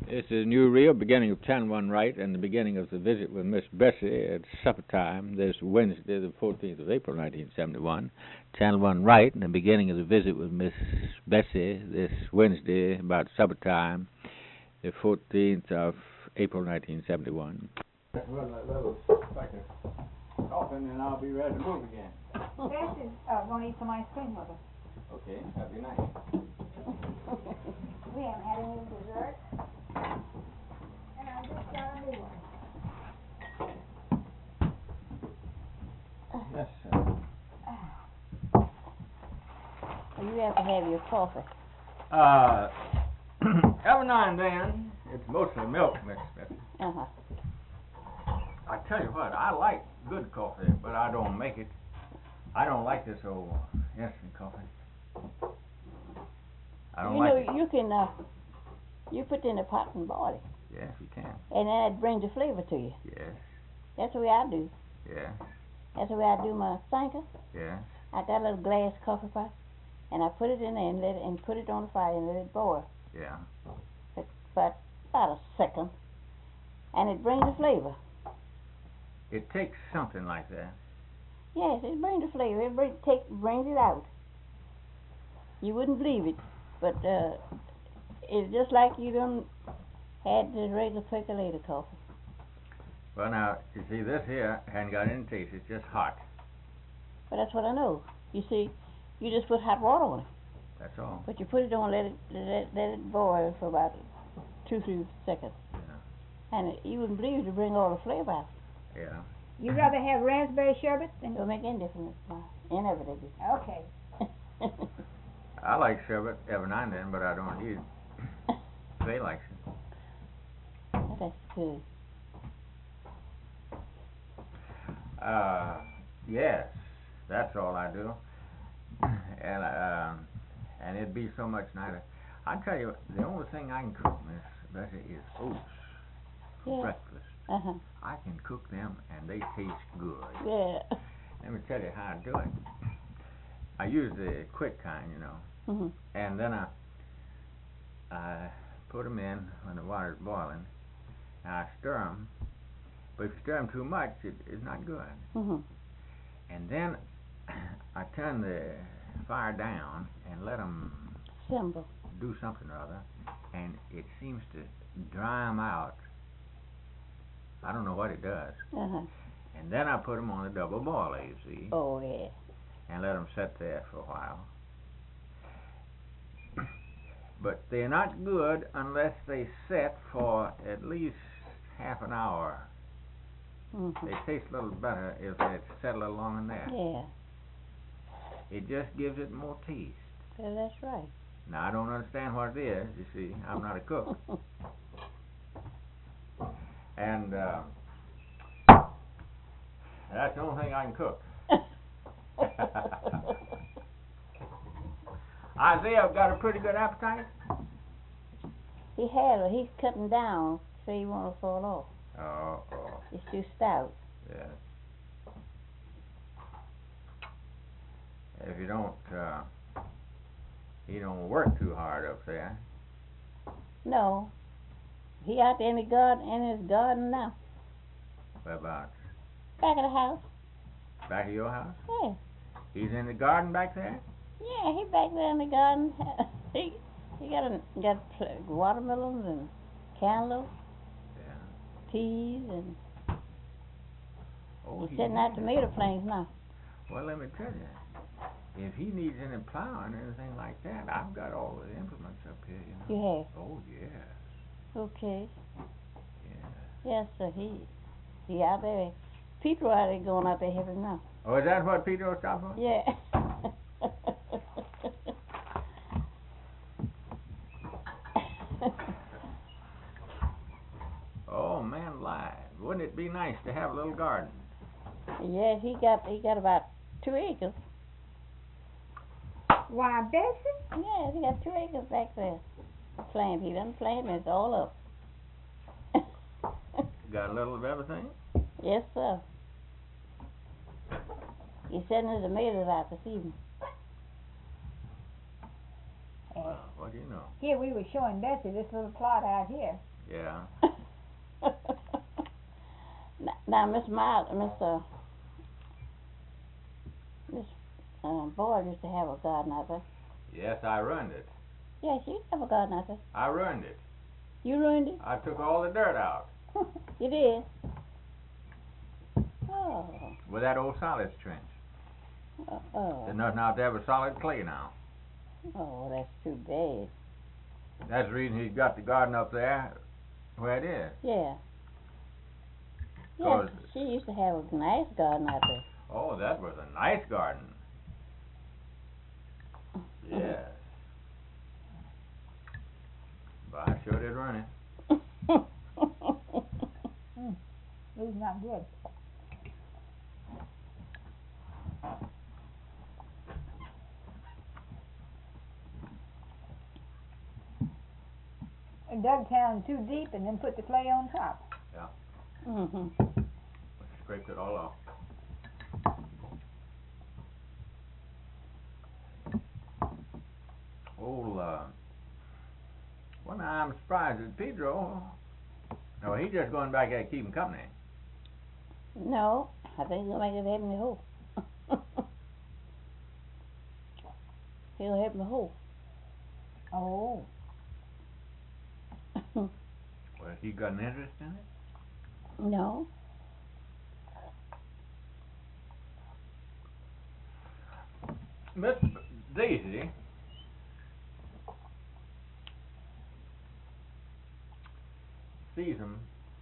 It's a new reel, beginning of Channel 1 Right, and the beginning of the visit with Miss Bessie at supper time this Wednesday, the 14th of April, 1971. Channel 1 Right, and the beginning of the visit with Miss Bessie this Wednesday about supper time, the 14th of April, 1971. Well, a little like a coffin, and I'll be ready to move again. Bessie's going to eat some ice cream with us. Okay, that'd be nice. We haven't had any dessert. And I just got a new one. Yes, You have to have your coffee. Every now and then, it's mostly milk, Miss Bessie. Uh-huh. I tell you what, I like good coffee, but I don't make it. I don't like this old instant coffee. I don't like it. You can, you put it in a pot and boil it. Yes, you can. And then it brings the flavor to you. Yes, That's the way I do. yes, That's the way I do my Sanka. yes. I got a little glass coffee pot, and I put it in there and put it on the fire and let it boil Yeah. for about a second, and it brings the flavor. It takes something like that. Yes, it brings the flavor. It brings it out. You wouldn't believe it, but it's just like you done had the regular percolator coffee. Well, now, you see, this here hadn't got any taste. It's just hot. But that's what I know. You see, you just put hot water on it, That's all. but you put it on, let it boil for about 2-3 seconds, Yeah. and you wouldn't believe it to bring all the flavor out. Yeah. You rather have raspberry sherbet than... It'll make any difference. Inevitably. Okay. I like sherbet every now and then, but I don't eat it. They likes it. That's good. Yes, that's all I do. And it'd be so much nicer. I tell you, the only thing I can cook, Miss Bessie, is oats for breakfast. Uh-huh. I can cook them, and they taste good. Yeah. Let me tell you how I do it. I use the quick kind, you know, Mhm. and then I put them in when the water's boiling, and I stir them. But if you stir them too much, it's not good. Mhm. And then I turn the fire down and let them Simple. do something or other, and it seems to dry them out. I don't know what it does. Uh-huh. And then I put them on the double boiler, you see, Oh yeah. and let them sit there for a while. But they're not good unless they sit for at least half an hour. Mhm. They taste a little better if they sit a little longer than that. Yeah. It just gives it more taste. Yeah, that's right. Now, I don't understand what it is, you see. I'm not a cook. And that's the only thing I can cook. Isaiah got a pretty good appetite. He had it. He's cutting down so he won't fall off. Oh. It's too stout. Yeah. If you don't, he don't work too hard up there. No. He out there in his garden now. Whereabouts? Back of the house. Back of your house? Yeah. He's in the garden back there? Yeah, he back there in the garden. he got watermelons and cantaloupe, Yeah. peas, and Oh, he's setting out tomato plants now. Well, let me tell you, if he needs any plowing or anything like that, I've got all the implements up here, you know. You have? Oh, yes. Okay. Yeah. Yes, sir. He out there. People out there going out there helping now. Oh, is that what Peter was talking about? Yeah. Oh, man alive. Wouldn't it be nice to have a little garden? Yes, he got about 2 acres. Why, Bessie? Yeah, he got 2 acres back there. Plant. He done planted. It's all up. Got a little of everything? Yes, sir. He's setting his tomatoes out this evening. Well, what do you know? Here we were showing Bessie this little plot out here. Yeah. Now, Miss Boyd used to have a garden out there. Yes, I ruined it. Yeah, she used to have a garden out there. I ruined it. You ruined it? I took all the dirt out You did? Oh. with that old solids trench. Oh. There's nothing out there but solid clay now. Oh, that's too bad. That's the reason he's got the garden up there where it is. Yeah. Yes, 'Cause- she used to have a nice garden out there. Oh, that was a nice garden. Yes. But I sure did run it. He's not good. And dug down too deep and then put the clay on top. Mhm. Scraped it all off. Old, well, now I'm surprised at Pedro. No, he's just going back there keeping company. No, I think he'll make it help me hoe. He'll help me hoe. Oh. Well, he got an interest in it? No. Miss Daisy sees him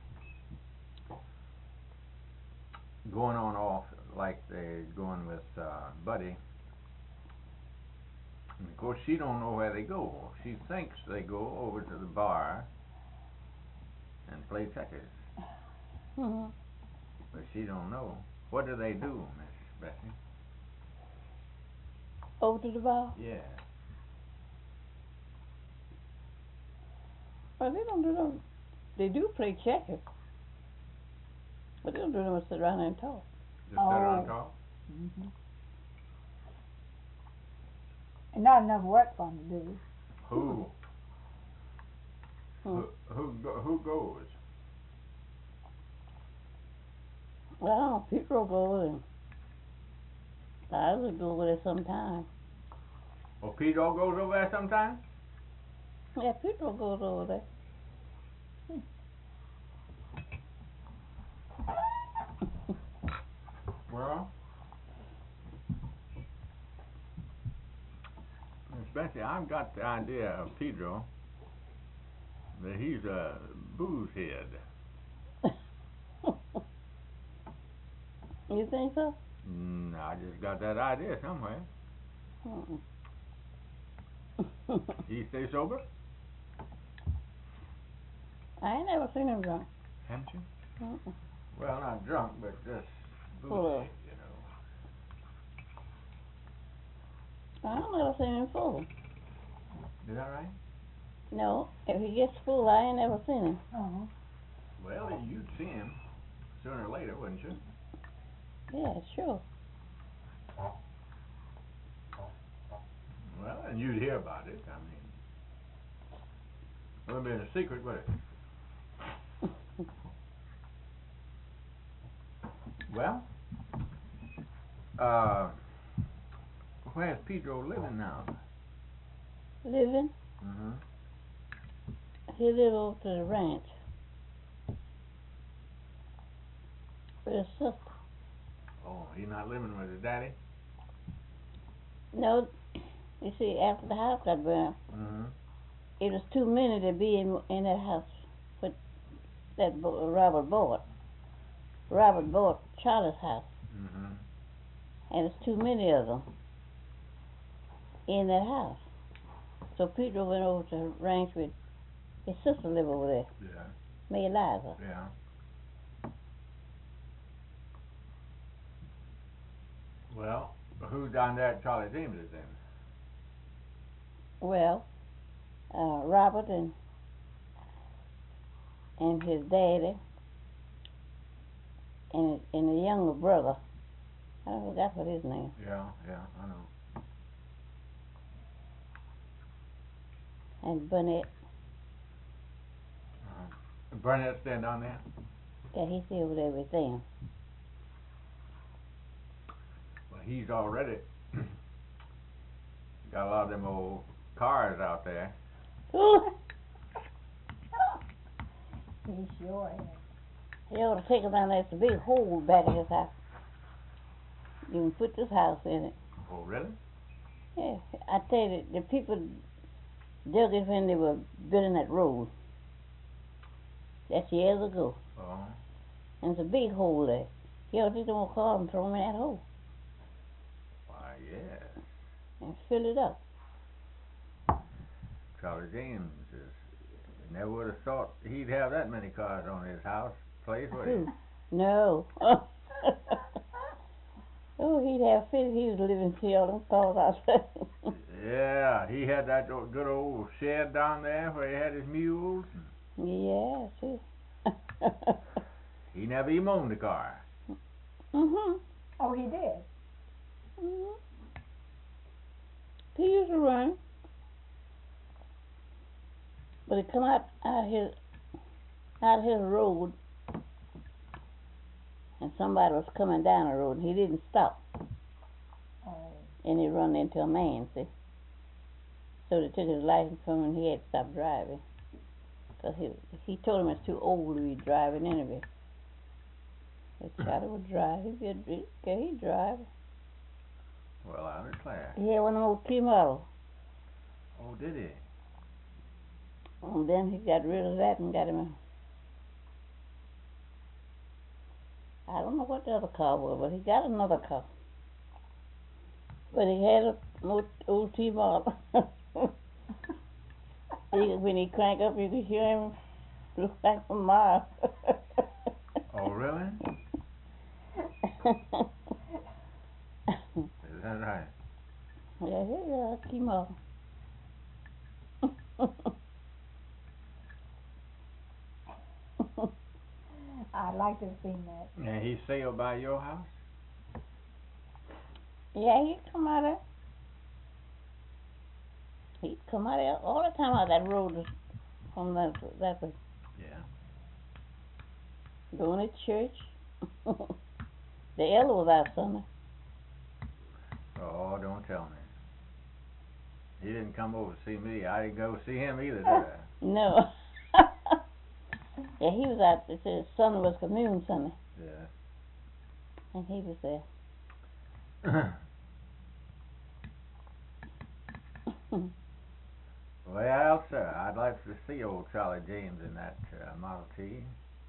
going on off like they're going with Buddy. And of course, she don't know where they go. She thinks they go over to the bar and play checkers, Mhm. but she don't know. What do they do, Miss Bessie? Over to the bar? Yeah. Well, they don't do no. They do play checkers, but they don't do no but sit around and talk. Just sit around and talk? Mm-hmm. And not enough work for him to do. Who? Hmm. Who goes? Well, Pedro goes and I would go over there sometime. Oh, Pedro goes over there sometime? Yeah, Pedro goes over there. Well, Miss Bessie, I've got the idea of Pedro that he's a booze head. You think so? I just got that idea somewhere. Mm-mm. He stay sober? I ain't never seen him drunk. Haven't you? Mm-mm. Well, not drunk, but just Full boozy, of- you know. I never seen him full. Is that right? No, if he gets full, I ain't never seen him. Oh. Well, you'd see him sooner or later, wouldn't you? Yeah, sure. Well, and you'd hear about it. I mean, it wouldn't be a secret, would it? Well, where's Pedro living now? Living? Mm-hmm. He live over to the ranch with his sister. Oh, he's not living with his daddy? No, you see, after the house got burned, Mm-hmm. it was too many to be in that house. But that Robert bought Charlie's house, Mm-hmm. and it's too many of them in that house. So Pedro went over to the ranch with his sister live over there, Yeah. May Eliza. Yeah. Well, who's down there at Charlie James's then? Well, Robert and his daddy and the younger brother. I forgot what his name. Yeah, I know. And Burnett. Uh-huh. Burnett stand down there? Yeah, he's still over there with them. Well, he's already got a lot of them old cars out there. Ooh, He sure is. he ought to take him down there. There's a big hole back of his house. You can put this house in it. Oh, really? Yeah, I tell you, the people dug it when they were building that road. That's years ago. Oh. And there's a big hole there. He ought to take them old car and throw them in that hole Why, yes. and fill it up. Charlie James is. Never would have thought he'd have that many cars on his house place, would Who? he? No. Oh, he'd have fit if he was living to see all them cars out there. Yeah, he had that good old shed down there where he had his mules. Yeah, see. He never even owned a car. Mhm. Oh, he did? Mhm. He used to run. But he come out his road, and somebody was coming down the road, and he didn't stop, Oh. and he run into a man. See, so they took his license from him, and he had to stop driving, cause he told him it's too old to be driving anyway. But Charlie would drive. He'd drive. Well, I declare. He had one of them old T models. Oh, did he? And then he got rid of that and got him I don't know what the other car was, but he got another car. But he had a old T-model. When he crank up, you could hear him look like a mile. Oh, really? Is that right? Yeah, he's a T-model. I'd like to have seen that. And he sailed by your house? Yeah, he'd come out there. He'd come out there all the time out that road from that way. Yeah. Going to church. The elder was out Sunday. Oh, don't tell me. He didn't come over to see me. I didn't go see him either, did I? No. Yeah, he was out. It said his Sunday was Communion Sunday, Yeah. and he was there. Well, sir, I'd like to see old Charlie James in that Model T.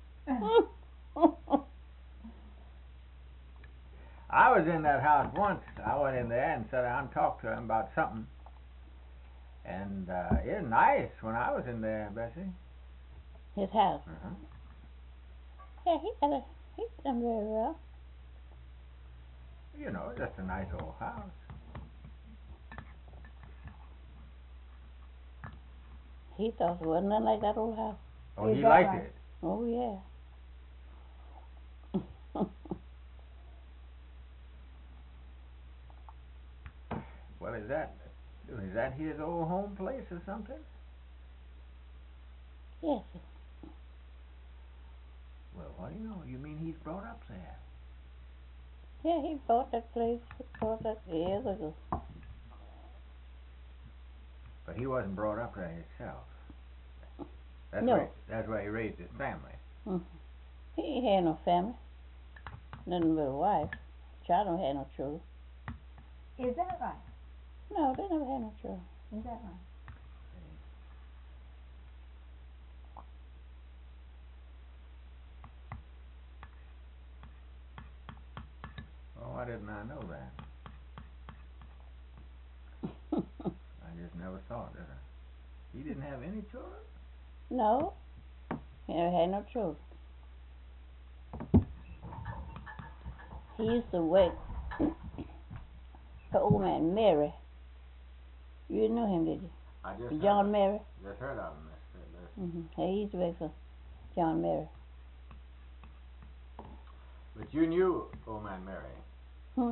I was in that house once. I went in there and sat down and talked to him about something. And it was nice when I was in there, Bessie. His house. Uh-huh. Yeah, he done very well. You know, just a nice old house. He thought it wasn't nothing like that old house. Oh, Is he that liked right? it. Oh yeah. Well, is that his old home place or something? Yes. Well, what do you know? You mean he's brought up there? Yeah, he bought that place. He bought that years ago. But he wasn't brought up there himself. No. That's where he raised his family. Mm-hmm. He ain't had no family. Nothing but a wife. Child don't have no children. Is that right? No, they never had no children. Is that right? Oh, why didn't I know that? I just never thought, did I? He didn't have any children? No. He never had no children. He used to work for old man Mary. You didn't know him, did you? I just John Mary. Just heard of him, Miss. Mm-hmm. He used to work for John Mary. But you knew old man Mary. Hmm?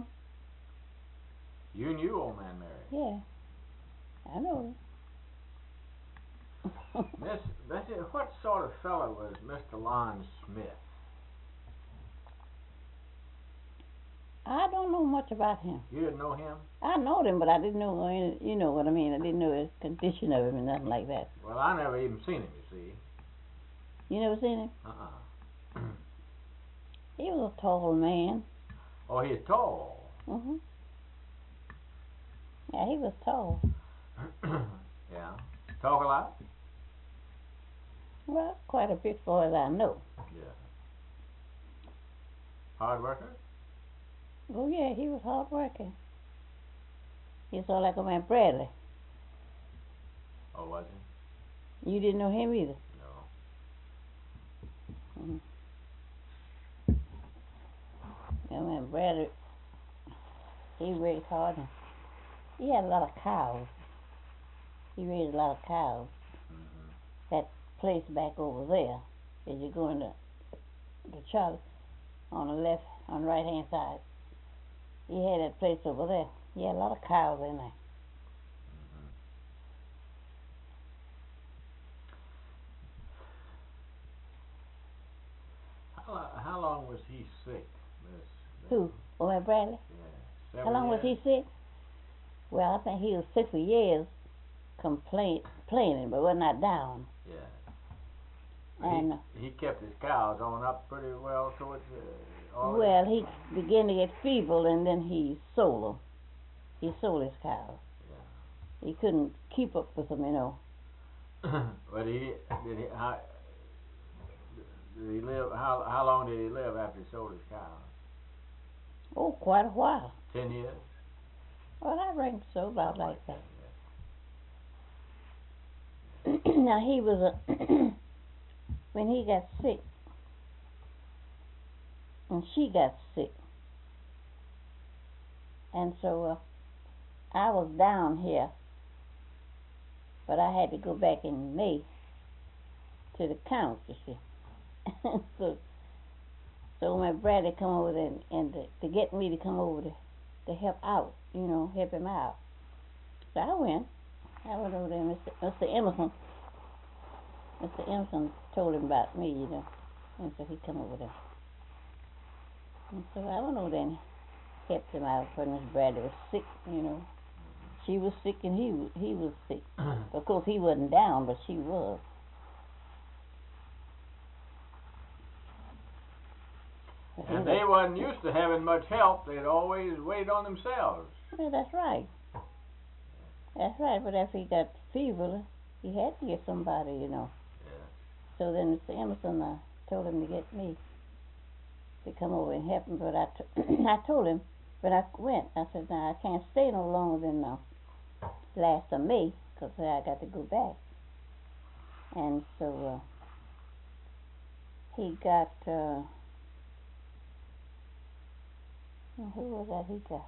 You knew old man Mary. Yeah. I know him. Miss Bessie, what sort of fellow was Mr. Lon Smith? I don't know much about him. You didn't know him? I know him, but I didn't know any, you know what I mean. I didn't know his condition of him and nothing like that. Well, I never even seen him, you see. You never seen him? Uh-uh. He was a tall man. Oh, he's tall. Mhm. Yeah, he was tall. Yeah. Talk a lot? Well, quite a bit for as I know. Yeah. Hard worker? Oh yeah, he was hard working. He was all like a man Bradley. Oh, was he? You didn't know him either. No. Mhm. Yeah, man Bradley, he worked hard. And he had a lot of cows. He raised a lot of cows. Mm-hmm. That place back over there, as you go into the Charlie, on the left, on the right hand side, he had that place over there. He had a lot of cows in there. Mm-hmm. How long was he sick, Miss? Who? Oh, man Bradley? Yeah. How long was he sick? Well, I think he was sick for years, complaining, but was not down. Yeah. And he kept his cows on up pretty well towards all well, he began to get feeble, and then he sold them. He sold his cows. Yeah. He couldn't keep up with them, you know. But did he live? How long did he live after he sold his cows? Oh, quite a while. 10 years. Well, I reckon so, about like that. Yeah. Now he was when he got sick, and she got sick, and so I was down here, but I had to go back in May to the count, you see. so my brother come over there and to get me to come over to help out, you know, help him out. So I went over there, Mr. Emerson. Mr. Emerson told him about me, you know, and so he come over there. And so I went over there and helped him out when Miss Bradley was sick, you know. She was sick and he was sick. Of course he wasn't down, but she was. And they wasn't used to having much help. They'd always wait on themselves. Yeah, that's right. That's right, but after he got fever, he had to get somebody, you know. Yeah. So then Mr. Emerson told him to get me to come over and help him, but I told him, when I went, I said, now I can't stay no longer than last of May, because I got to go back. And so he got, who was that he got?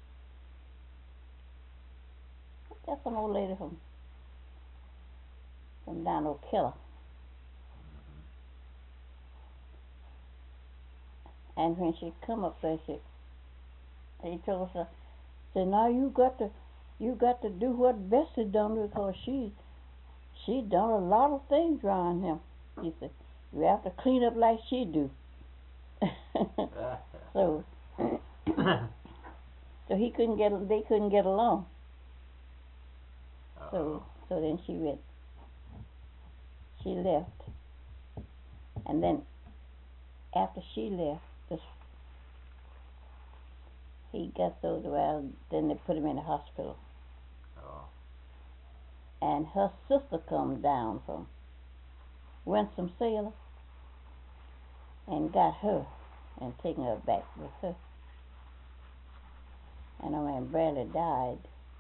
That's some old lady from down O'Killer. And when she come up there, he told her, said, now you got to do what Bessie done, because she done a lot of things around him. He said, you have to clean up like she do. so they couldn't get along. So then she left, and then after she left, he got so well. Then they put him in the hospital. Oh. And her sister come down from Winston-Salem and got her and taken her back with her. And our man Bradley died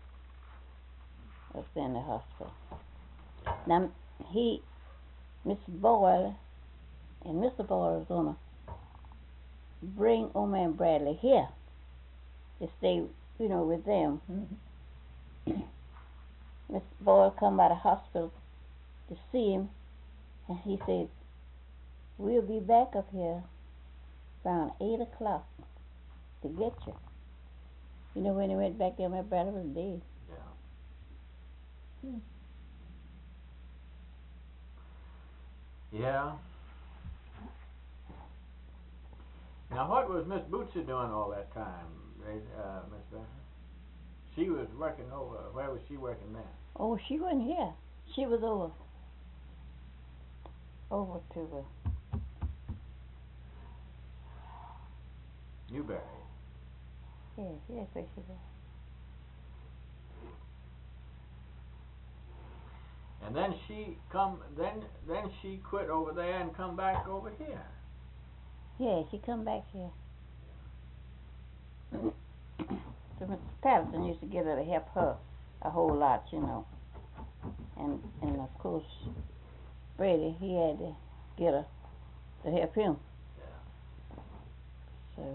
up there in the hospital. Now Mr. Boyle and Mr. Boyle was gonna bring old man Bradley here to stay, you know, with them. Mr. Boyle come by the hospital to see him, and he said, we'll be back up here around 8 o'clock to get you. You know, when he went back there, my brother was dead. Yeah. Yeah. Now, what was Miss Bootsy doing all that time, Miss Bessie? She was working over. Where was she working then? Oh, she wasn't here. She was over to Newberry. yes, where she was. And then she then she quit over there and come back over here. Yeah, she come back here. So Mr. Patterson used to get her to help her a whole lot, you know. And of course, Brady, he had to get her to help him. Yeah. So,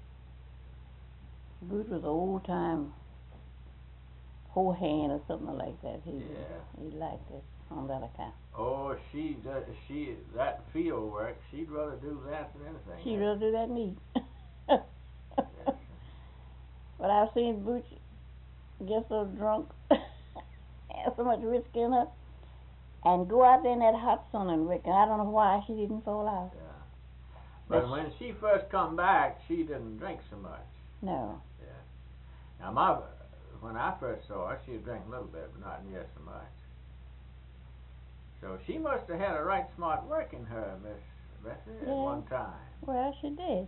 Boots was an old time whole hand or something like that. He liked it on that account. Oh, she that field work, she'd rather do that than anything. She'd rather do that than eat. Yes. But I've seen Boots get so drunk, have so much whiskey in her, and go out there in that hot sun and work. And I don't know why she didn't fall out. Yeah. But when she first come back, she didn't drink so much. No. Yeah. Now, when I first saw her, she drank a little bit, but not near so much. So she must have had a right smart work in her, Miss Bessie, at one time. Well, she did.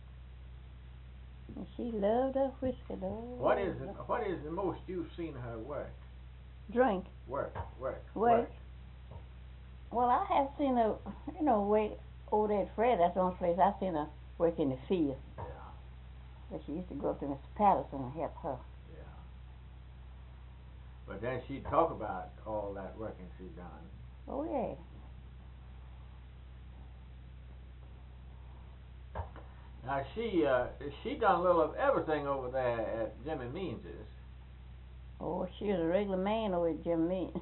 And she loved her whiskey, though. What is the most you've seen her work? Drink. Work. Well, I have seen her, way over there at Fred. That's the only place I've seen her work in the field. Yeah. But she used to go up to Mr. Patterson and help her. Yeah. But then she'd talk about all that working she'd done. Oh, yeah. Now she done a little of everything over there at Jimmy Means's. Oh, she was a regular man over at Jim Means.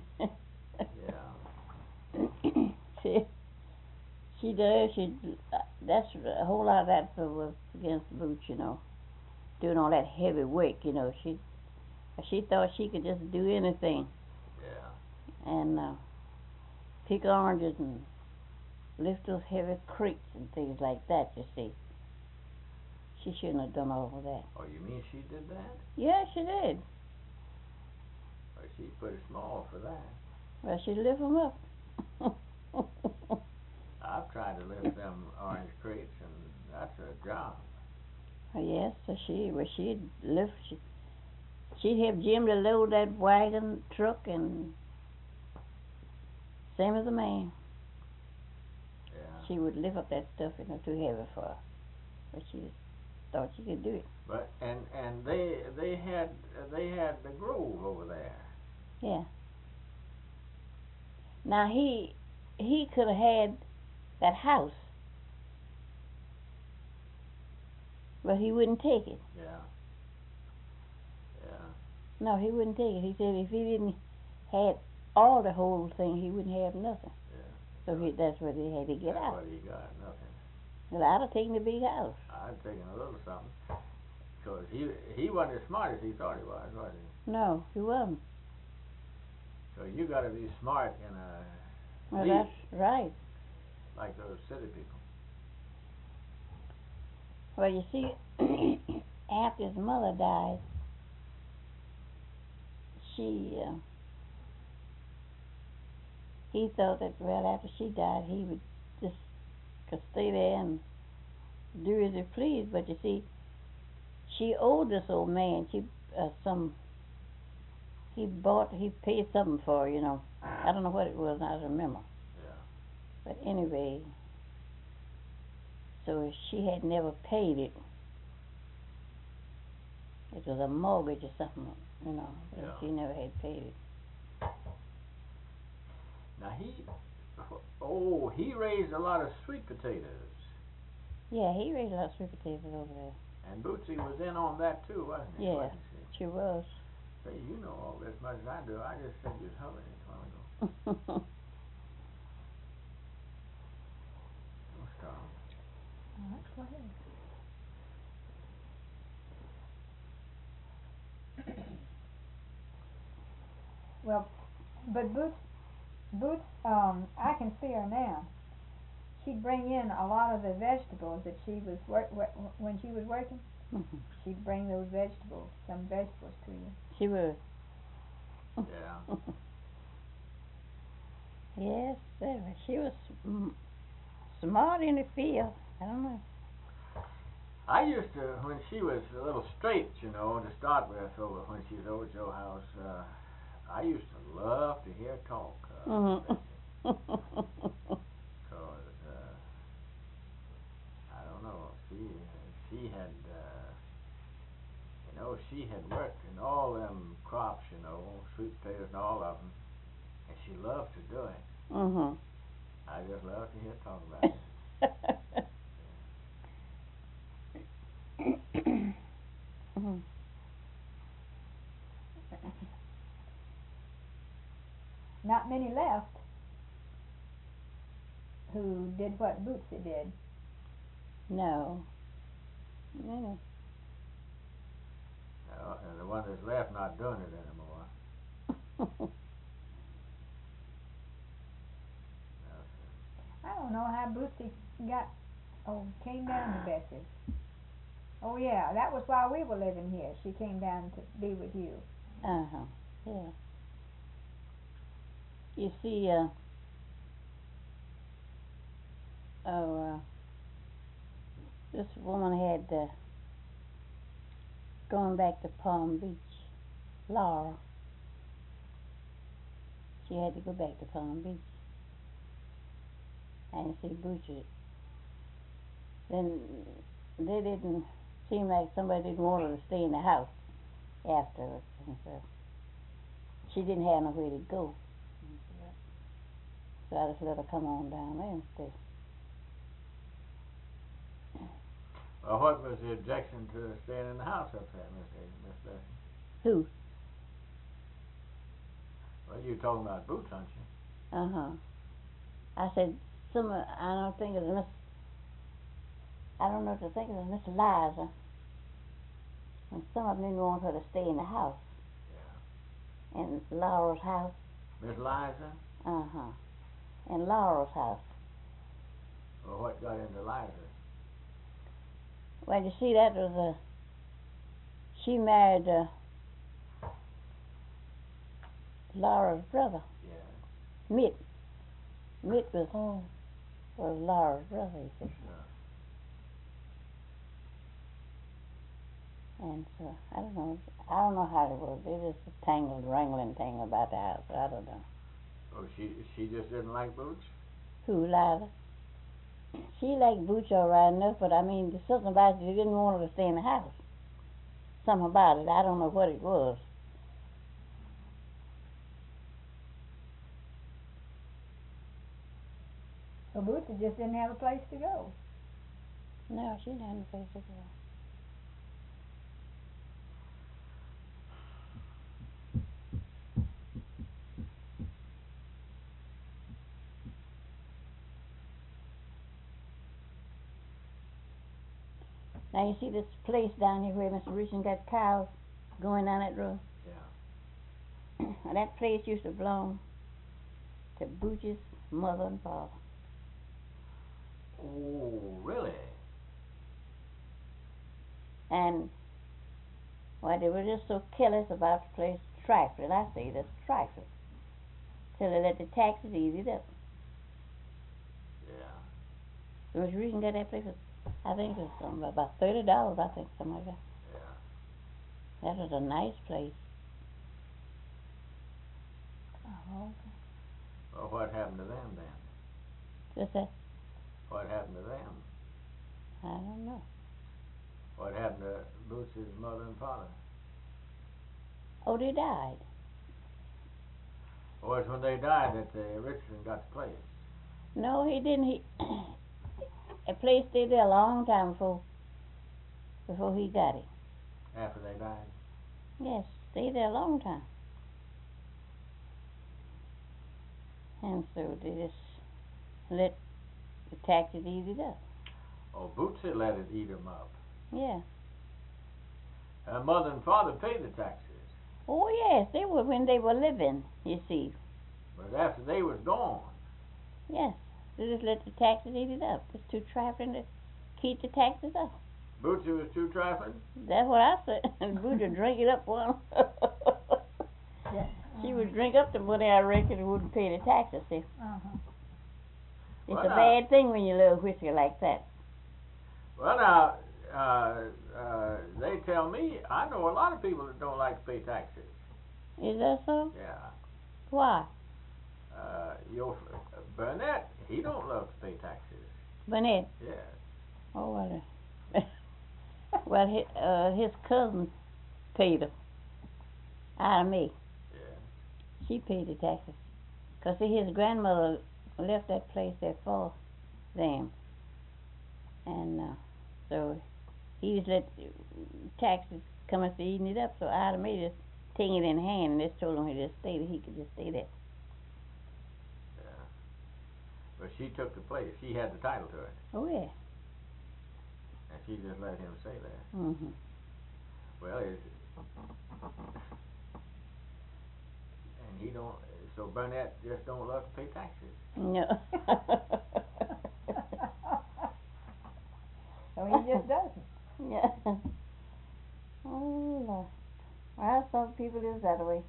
Yeah. She does. That's a whole lot of that was against Boots, doing all that heavy work. She thought she could just do anything. Yeah. And pick oranges and lift those heavy crates and things like that. You see, she shouldn't have done all of that. Oh, you mean she did that? Yeah, she did. Well, she's pretty small for that. Well, she'd lift them up. I've tried to lift them orange crates, and that's a job. Yes, so she'd lift. She'd have Jim to load that wagon truck, and same as a man. Yeah. She would lift up that stuff, too heavy for her, but she just thought she could do it. But and they had the Grove over there. Yeah. Now he could have had that house, but he wouldn't take it. Yeah. Yeah. No, he wouldn't take it. He said if he didn't had all the whole thing, he wouldn't have nothing. Yeah. So that's what he had to get That's out. what he got, nothing. Well, I'd have taken the big house. I'd taken a little something. Because he wasn't as smart as he thought he was he? No, he wasn't. So you got to be smart in a Well, league, that's right. like those city people. Well, you see, after his mother died, he thought that, well, after she died, he would just could stay there and do as he pleased. But you see, she owed this old man. He paid something for her, I don't know what it was, I don't remember. Yeah. But anyway, so if she had never paid it, it was a mortgage or something, and Yeah. she never had paid it. Now he raised a lot of sweet potatoes. Yeah, he raised a lot of sweet potatoes over there. And Bootsy was in on that too, wasn't he? Yeah, Wasn't she? she was. Say, you know all this much as I do. I just said you was hovering a while ago. Don't stop. All right, go ahead. Well, but Boots, I can see her now. she'd bring in a lot of the vegetables that she was when she was working. Mhm. She'd bring those vegetables, some vegetables to you. She would. Yeah. Yes, sir. She was smart in the field. I don't know. I used to, when she was a little straight, you know, to start with, over when she was over at Joe House, I used to love to hear her talk. Mhm. Because, I don't know, she had, you know, she had worked in all them crops, you know, sweet potatoes and all of them, and she loved to do it. Mhm. I just love to hear her talk about it. Mhm. Not many left who did what Bootsy did. No. No. And the one that's left not doing it anymore. I don't know how Bootsy came down to Bessie's. Oh yeah, that was while we were living here. She came down to be with you. Uh-huh. Yeah. You see, this woman had gone back to Palm Beach, Laura. She had to go back to Palm Beach and see Butcher. Then they didn't seem like somebody didn't want her to stay in the house afterwards, and so she didn't have nowhere to go. So I just let her come on down there instead. Well, what was the objection to staying in the house up there, Miss Bessie? Who? Well, you were talking about Boots, aren't you? Uh-huh. I said, I don't think it was I don't know what to think of Miss Liza. And some of them didn't want her to stay in the house. Yeah. In Laura's house. Miss Liza? Uh-huh. In Laura's house. Well, what got into Liza? Well, you see, that was she married Laura's brother. Yeah. Mitt. Mitt was Laura's brother, you see. Sure. And so, I don't know how it was. They just wrangling about the house. I don't know. Oh, she just didn't like Boots? Who, Lila? She liked Boots all right enough, but I mean, there's something about it. They didn't want her to stay in the house. Something about it. I don't know what it was. So Bootsy just didn't have a place to go. No, she didn't have no place to go. Now you see this place down here where Mr. Richard got cows going down that road? Yeah. And that place used to belong to Booch's mother and father. Oh, really? And why they were just so careless about the place, trifling. I say that's trifling. Till they let the taxes eat it up. Yeah. So Mr. Richard got that place. I think it was something about $30. I think something like that. Yeah. That was a nice place. Oh, Well, what happened to them then? Just that. What happened to them? I don't know. What happened to Boots' mother and father? Oh, they died. Oh, it's when they died that Richardson got the place. No, he didn't. He a place stayed there a long time before he got it. After they died? Yes, stayed there a long time. And so they just let the taxes eat it up. Oh, Bootsy let it eat them up. Yeah. Her mother and father paid the taxes. Oh yes, they were when they were living, you see. But after they was gone, Yes. They just let the taxes eat it up. It's too trifling to keep the taxes up. Bootsy was too trifling? That's what I said. And Booty would drink it up for him. Yeah. She would drink up the money, I reckon, and wouldn't pay the taxes. See, Uh-huh. it's Well, a bad thing when you love whiskey like that. Well, now, they tell me, I know a lot of people that don't like to pay taxes. Is that so? Yeah. Why? Your Burnett, he don't love to pay taxes. Burnett. Yeah. Oh, well, well, his cousin paid them. Out of me. Yeah. She paid the taxes. 'Cause see, his grandmother left that place there for them. And so he just let taxes come after eating it up. So Ida Mae just taking it in hand and just told him he just stay there. He could just stay there. Yeah. But she took the place. She had the title to it. Oh, yeah. And she just let him stay there. Mm-hmm. Well, and he don't, so Burnett just don't love to pay taxes. No. So he just doesn't. Yeah. Oh, Lord. Well, some people is that way.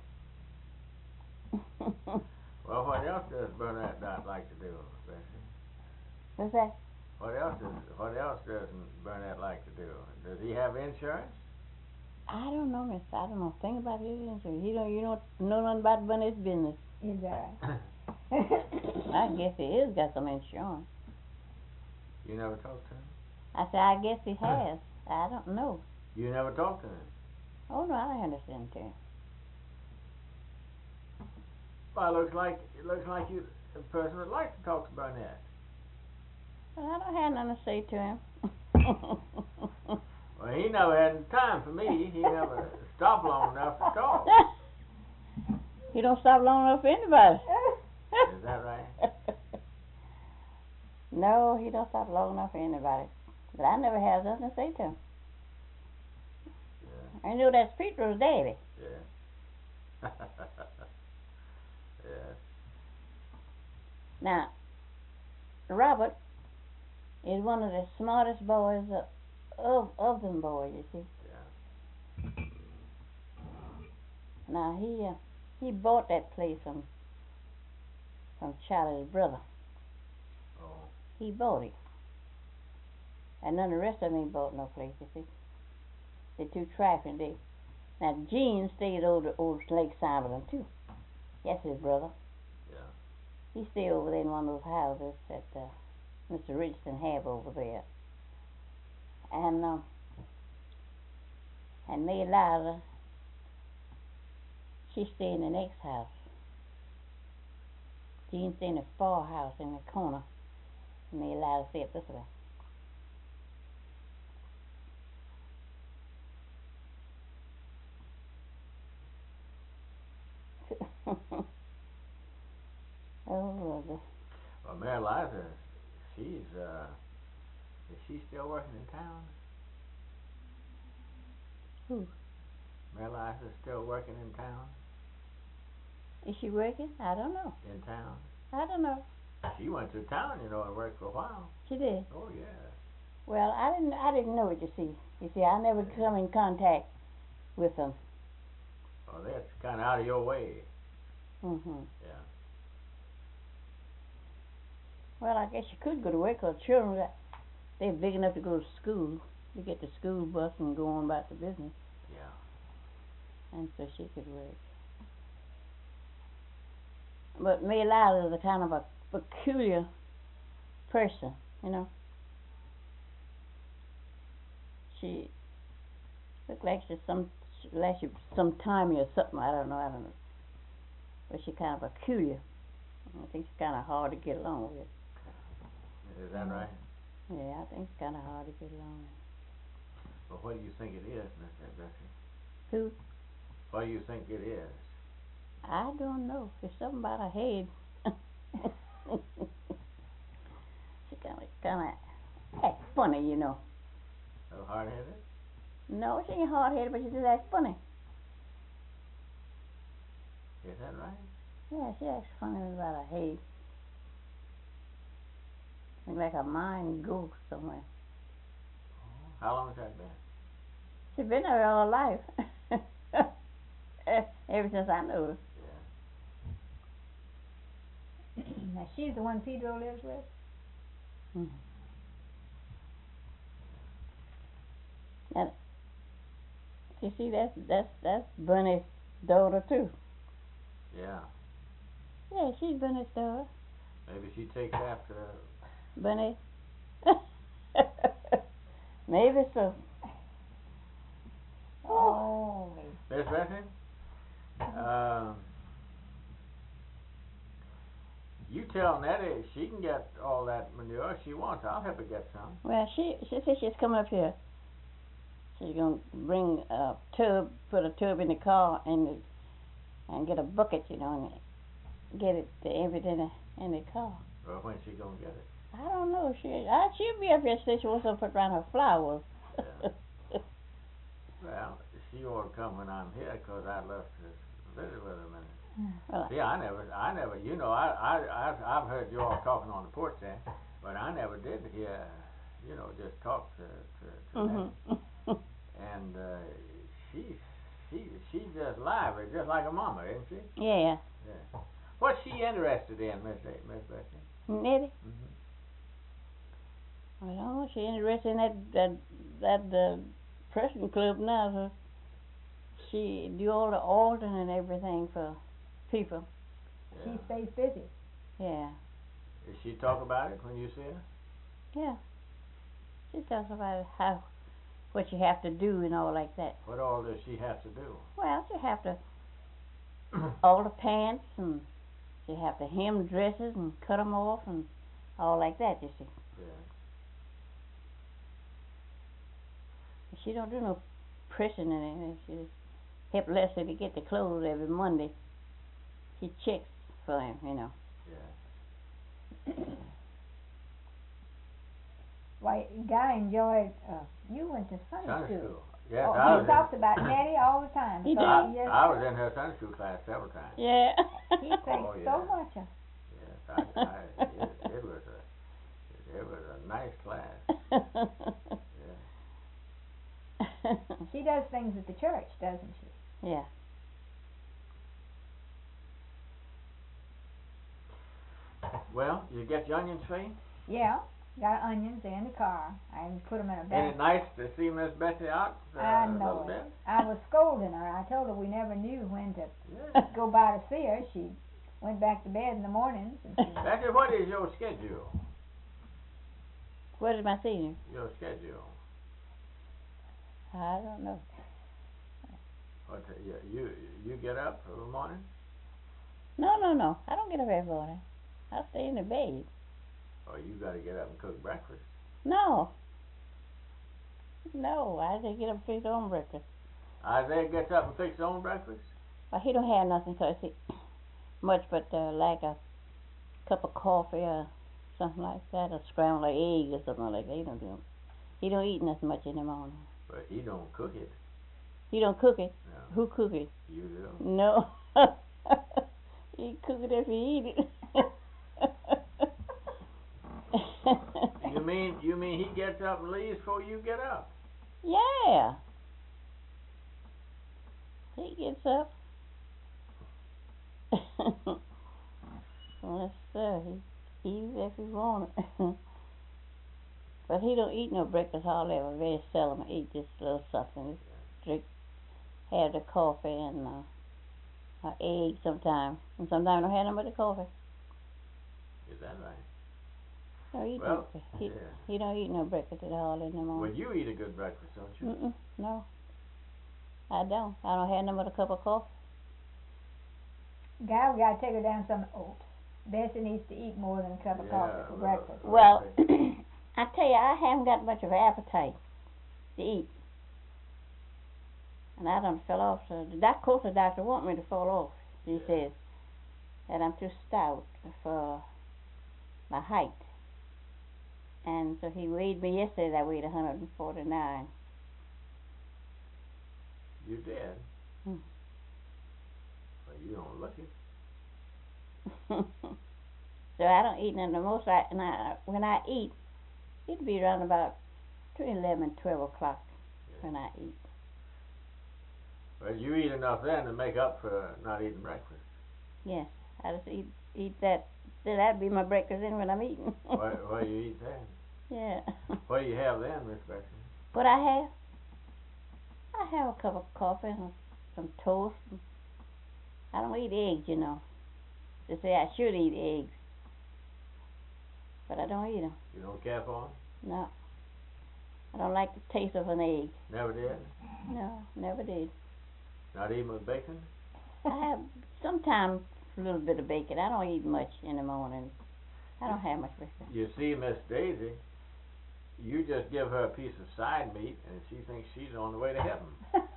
Well, what else does Burnett not like to do, Bessie? What's that? What else doesn't Burnett like to do? Does he have insurance? I don't know, miss. I don't know a thing about his insurance. You don't know nothing about Bunny's business. Is that right? I guess he is got some insurance. You never talked to him? I said, I guess he has. I don't know. You never talked to him? Oh, no, I understand to him. Well, it looks like you a person would like to talk to Burnett. But I don't have nothing to say to him. Well, he never had time for me. He never stopped long enough to talk. He don't stop long enough for anybody. Is that right? No, he don't stop long enough for anybody. But I never have nothing to say to him. Yeah. I knew that's Peter's daddy. Yeah. Yeah. Now, Robert is one of the smartest boys of them boys, you see. Yeah. Now, he bought that place from Charlie's brother. Oh. He bought it. And none of the rest of them ain't bought no place, you see. They're too trifling. Now, Gene stayed over old Lake Simon too. That's his brother. Yeah. He stayed over there in one of those houses that Mr. Richardson have over there. And May Eliza, she stayed in the next house. Gene stayed in the far house in the corner. And May Eliza stayed up this way. Oh, Lord. Well, Mary Eliza, is she still working in town? Who? Mary Eliza's still working in town? Is she working? I don't know. In town? I don't know. She went to town, you know, and worked for a while. She did. Oh, yeah. Well, I didn't know it, you see. You see, I never come in contact with them. Well, that's kind of out of your way. Mhm. Yeah. Well, I guess you could go to work, 'cause children, they're big enough to go to school. You get the school bus and go on about the business. Yeah. And so she could work. But May Lila is a kind of a peculiar person, you know. She looked like she's some timey or something. I don't know. But she's kind of peculiar. I think she's kind of hard to get along with. Is that right? Yeah, I think it's kind of hard to get along with. Well, what do you think it is, Miss Bessie? Who? What do you think it is? I don't know. It's something about her head. She kind of acts funny, you know. So hard-headed? No, she ain't hard-headed, but she just acts funny. Is that right? Yeah, she acts funny about her head. like a mine ghost somewhere. How long has that been? She's been there all her life. Ever since I knew her. Yeah. Now she's the one Pedro lives with. Mm. And you see, that's Bunny's daughter too. Yeah. Yeah, she's Bunny's daughter. Maybe she takes after. Bunny. Maybe so. Oh, Miss Bessie? You tell Nettie she can get all that manure if she wants. I'll help her get some. Well, she said she's coming up here. She's gonna bring a tub, put a tub in the car, and get a bucket, you know, and get it to empty in the car. Well, when's she gonna get it? I don't know. She'll be up here. She wants to put around her flowers. Yeah. Well, she ought to come when I'm here, 'cause I'd love to visit with her a minute. Well, See, I never, you know, I've heard you all talking on the porch there, but I never did hear, you know, just talk to Nettie. And she's just lively, just like her mama, isn't she? yeah. Yeah. What's she interested in, Miss Bessie? Nettie? Mm-hmm. Well, she's interested in that pressing club now. So she do all the ordering and everything for people. Yeah. she stays busy. Yeah. Does she talk about it when you see her? Yeah. She talks about what you have to do and all like that. What all does she have to do? Well, you have to all the pants, and you have to hem dresses and cut them off and all like that, you see. Yeah. She don't do no pressing and anything. She just help Leslie to get the clothes every Monday. She checks for him, you know. Yeah. Why, Guy enjoyed. You went to Sunday Sunday school. school. Yes, Oh, I he was. talked about Nettie all the time. He because did? I was in her Sunday school class several times. Yeah. He thinks Oh, so yeah. much of. Yes, it was a nice class. Yeah. She does things at the church, doesn't she? Yeah. Well, you get your onions free? Yeah. Got onions in the car. I put them in a Ain't bag. it nice to see Miss Bessie out I a little know bit? it. I was scolding her. I told her we never knew when to Yeah. go by to see her. She went back to bed in the mornings. And she, Bessie, what is your schedule? What is my senior? Your schedule? I don't know. What you get up in the morning? No. I don't get up every morning. I stay in the bed. Or you got to get up and cook breakfast? No, I just get up and fix his own breakfast. Isaiah gets up and fixes his own breakfast? Well, he don't have nothing much but like a cup of coffee or something like that, or scrambled egg or something like that. He don't eat nothing much in the morning. But he don't cook it. He don't cook it. No. Who cook it? You do. No. He cook it if he eat it. You mean he gets up and leaves before you get up? Yeah. He gets up. Yes, sir. He eats if he wants it. But he don't eat no breakfast hardly ever. Very seldom eat just a little something. Just drink, have the coffee and an egg sometimes. And sometimes don't have no but the coffee. Is that right? Don't eat Well, he don't eat no breakfast at all in the morning. Well, you eat a good breakfast, don't you? No. I don't have no but a cup of coffee. Guy, we got to take her down some oats. Bessie needs to eat more than a cup of coffee for breakfast. Well, I tell you, I haven't got much of an appetite to eat. And I done fell off. So the doctor want me to fall off. He says that I'm too stout for my height. And so he weighed me yesterday. I weighed 149. You did? Hmm. Well, you don't look it. So I don't eat none. The most when I eat, it'd be around about between 11 and 12 o'clock when I eat. Well, you eat enough then to make up for not eating breakfast. Yes, I just eat that. So that'd be my breakfast then when I'm eating. What do you eat then? Yeah. What do you have then, Miss Bessie? What I have? I have a cup of coffee and some toast. I don't eat eggs, you know. They say I should eat eggs, but I don't eat them. You don't care for them? No. I don't like the taste of an egg. Never did? No, never did. Not even with bacon? I have sometimes a little bit of bacon. I don't eat much in the morning. I don't have much bacon. You see, Miss Daisy, you just give her a piece of side meat and she thinks she's on the way to heaven.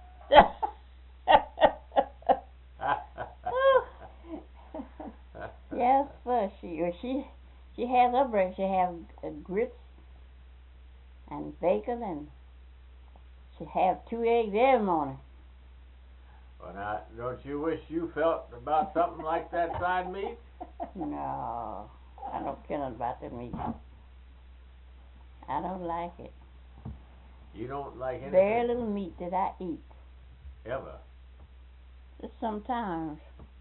Yes, but she has her breakfast. She has grits and bacon, and she have 2 eggs every morning. Well, now, don't you wish you felt about something like that side meat? No, I don't care nothing about the meat. I don't like it. You don't like anything? Very little meat that I eat. Ever? Just sometimes.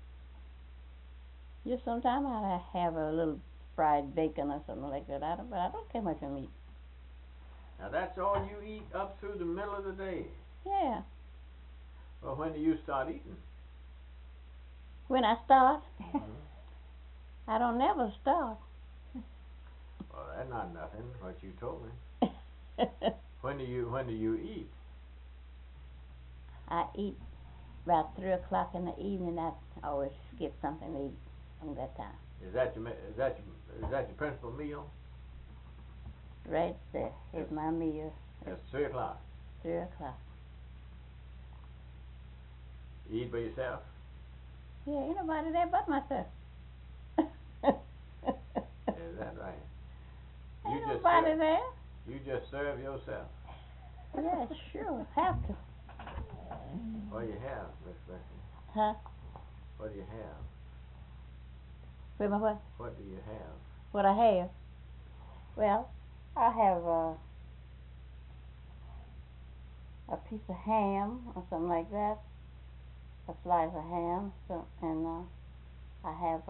Just sometimes I have a little fried bacon or something like that. But I don't care much for meat. Now, that's all you eat up through the middle of the day? Yeah. Well, when do you start eating? When I start, Mm-hmm. I don't never start. Well, that's not nothing, what you told me. When do you eat? I eat about 3 o'clock in the evening. I always get something to eat from that time. Is that your principal meal? Right there is my meal. That's 3 o'clock. 3 o'clock. You eat by yourself? Yeah, ain't nobody there but myself. Is that right? Ain't nobody there. You just serve yourself. Yeah, sure, have to. What do you have, Miss Bessie? Huh? What do you have? Wait, my what? What do you have? What I have? Well, I have a piece of ham or something like that, a slice of ham, and I have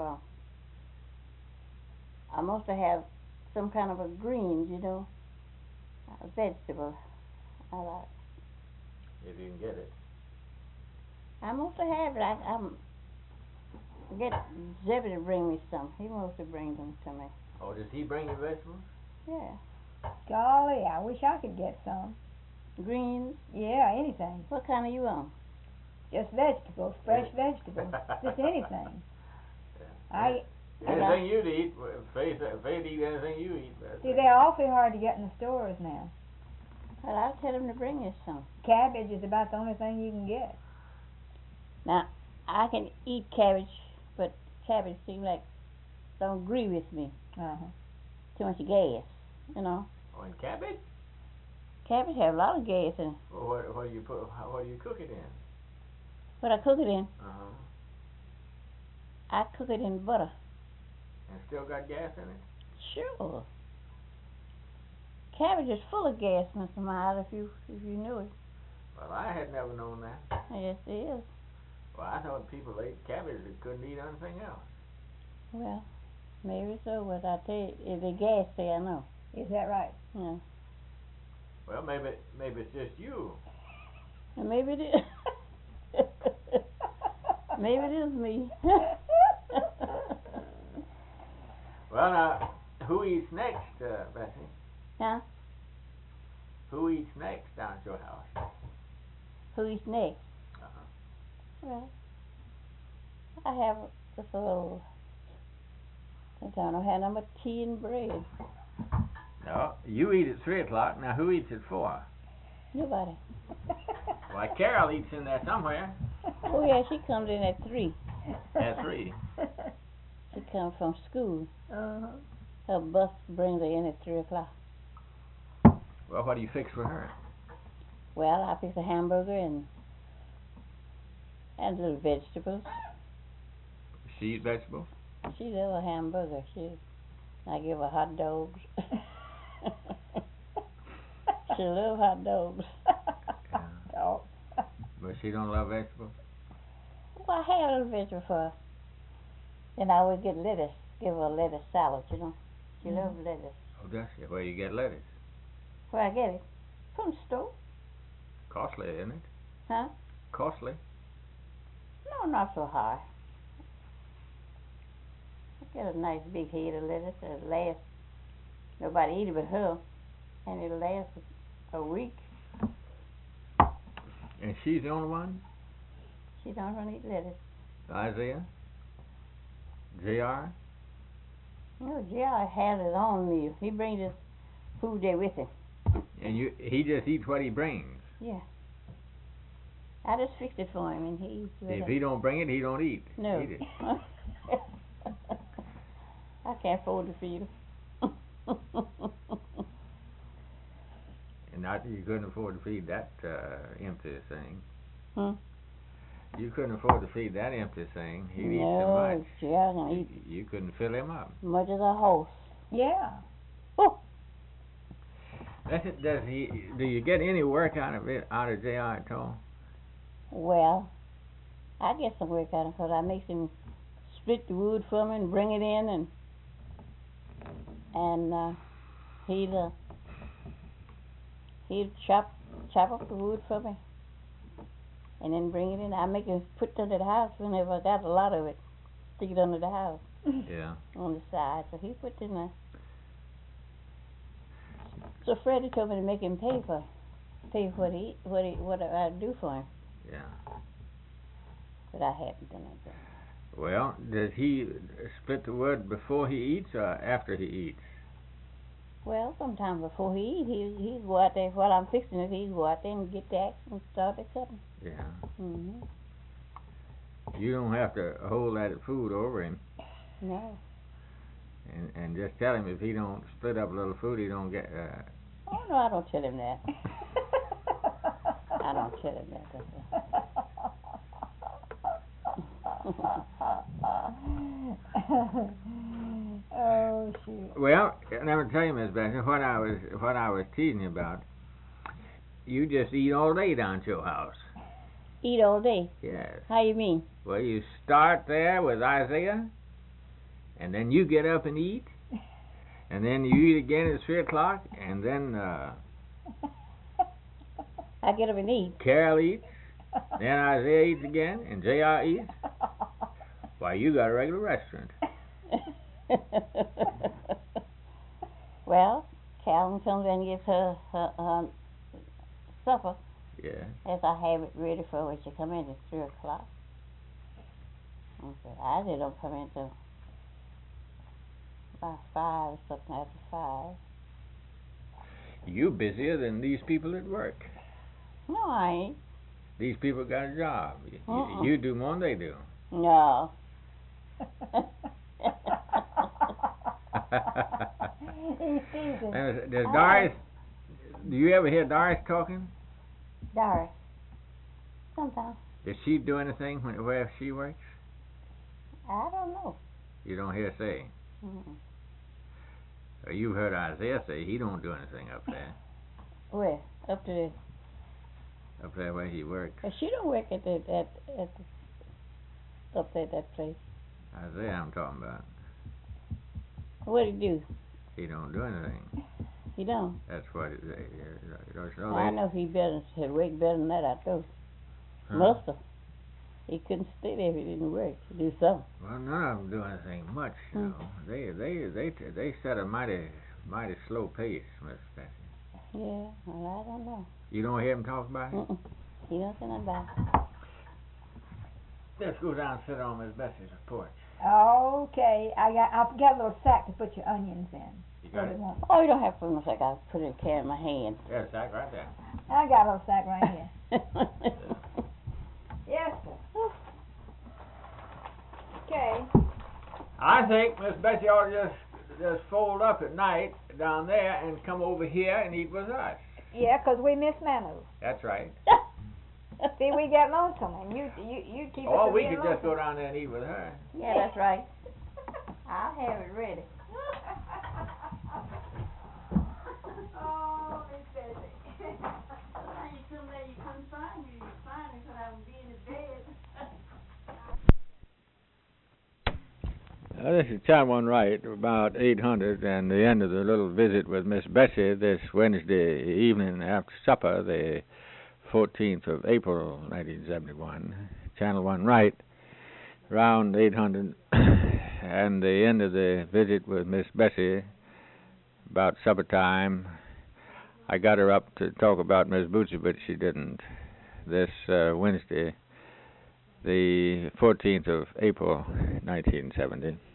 I mostly have some kind of a greens, you know, a vegetable. I like. If you can get it. I mostly have it. I get Zebby to bring me some. He mostly brings them to me. Oh, does he bring you vegetables? Yeah. Golly, I wish I could get some. Greens. Yeah, anything. What kind of you want? Just vegetables, fresh vegetables. Just anything. Yeah. Anything you'd eat, if they'd eat anything you eat. See, they're awfully hard to get in the stores now. Well, I'll tell him to bring you some. Cabbage is about the only thing you can get. Now, I can eat cabbage, but cabbage seems like don't agree with me. Too much gas, you know. Oh, and cabbage? Cabbage have a lot of gas in it. Well, what do you cook it in? What I cook it in? Uh-huh. I cook it in butter. And still got gas in it? Sure. Cabbage is full of gas, Mr. Miles, if you knew it. Well, I had never known that. Yes, it is. Well, I thought people ate cabbage that couldn't eat anything else. Well, maybe so, but I tell you, if the gas there, I know. Is that right? Yeah. Well, maybe it's just you. And maybe it is. Maybe it is me. Well, now, who eats next, Bessie? Huh? Who eats next down at your house? Who eats next? Uh-huh. Well, I have just a little. Sometimes I have nothing but tea and bread. No, you eat at 3 o'clock. Now, who eats at 4? Nobody. Why, Carol eats in there somewhere. Oh yeah, she comes in at 3. At 3. She comes from school. Uh-huh. Her bus brings her in at 3 o'clock. Well, what do you fix for her? Well, I fix a hamburger and little vegetables. She eat vegetables? She loves a hamburger. I give her hot dogs. She loves hot dogs. Yeah. Oh. But she don't love vegetables? Well, I had a little vegetable for her. Then I would get lettuce. Give her a lettuce salad, you know. She loves lettuce. Oh, does she? Where you get lettuce? Where I get it? From the store. Costly, isn't it? Huh? Costly. No, not so high. I get a nice big head of lettuce that'll last. Nobody eat it but her. And it'll last a week. And she's the only one? She don't want to eat lettuce. Isaiah? J.R.? No, J.R. has his own meal. He brings his food there with him. And he just eats what he brings. Yeah. I just fixed it for him and he eats with If it. he don't bring it, he don't eat. No. Eat it. I can't afford to feed him. And not you couldn't afford to feed that empty thing. Hmm? You couldn't afford to feed that empty thing. He'd eat so No, much. J.R. can eat You couldn't fill him up. much as a horse. Yeah. Oh, Does he? Do you get any work out of J.R. at all? well, I get some work out of it 'cause I make him split the wood for me and bring it in and he'd chop up the wood for me and then bring it in. I make him put it under the house whenever I got a lot of it. Stick it under the house Yeah. on the side. So he put it in there. So Freddie told me to make him pay for what I do for him, Yeah. but I haven't done it. Well, does he split the wood before he eats or after he eats? Well, sometime before he eat, he'd go out there while I'm fixing it. He'd go out there and get the axe and start it cutting. Yeah. Mhm. You don't have to hold that food over him, No. and just tell him if he don't split up a little food, he don't get. Oh no, I don't tell him that. I don't tell him that. Oh shoot. Well, let me tell you, Miss Bessie, what I was teasing you about. You just eat all day down at your house. Eat all day. Yes. How you mean? Well, you start there with Isaiah, and then you get up and eat, and then you eat again at 3 o'clock, and then I get up and eat. Carol eats, then Isaiah eats again, and J.R. eats. Why, you got a regular restaurant. Well, Calvin comes in and gets her supper. Yeah. As I have it ready for her when she come in at 3 o'clock. Okay, I just don't come in till about 5 or something after 5. You busier than these people at work. No, I ain't. These people got a job. Uh-uh. You do more than they do. No. He's teasing. Does Doris? Do you ever hear Doris talking? Doris. Sometimes. Does she do anything where she works? I don't know. You don't hear her say. Mm-mm. You've heard Isaiah say he don't do anything up there. Where? Up to the... Up there where he works. But she don't work at up there at that place. Isaiah I'm talking about. What do you do? He don't do anything. He don't. That's what so I know he had worked better than that, I know. Must have. He couldn't stay there if he didn't work to do something. Well, none of them do anything much, you know. They set a mighty slow pace, Miss Bessie. Yeah, well, I don't know. You don't hear him talk about it? Mm-mm. He don't say nothing about it. Let's go down and sit on Miss Bessie's porch. Okay, I've got a little sack to put your onions in. You got So it? they won't- Oh, you don't have to put it in a sack. I'll put it in a can in my hand. There's a sack right there. I got a little sack right here. Yes, sir. Okay. I think Miss Bessie ought to just fold up at night down there and come over here and eat with us. Yeah, 'cause we miss Manu. That's right. See, we get lonesome, and you keep us Or from we being could just go lonesome. down there and eat with her. Yeah, that's right. I'll have it ready. Oh, Miss Bessie. You come there, you couldn't find me. You find me because I was being in bed. This is Channel 1 Right, about 800, and the end of the little visit with Miss Bessie this Wednesday evening after supper, the 14th of April, 1971. Channel 1 Right, around 800, and the end of the visit with Miss Bessie, about supper time. I got her up to talk about Miss Bootsy, but she didn't. This Wednesday, the 14th of April, 1970.